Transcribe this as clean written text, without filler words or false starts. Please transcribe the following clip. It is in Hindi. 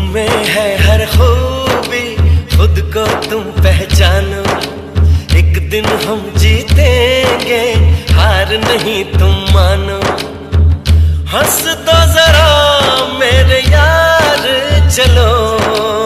में है हर खूबी, खुद को तुम पहचानो। एक दिन हम जीतेंगे, हार नहीं तुम मानो। हंस दो जरा मेरे यार, चलो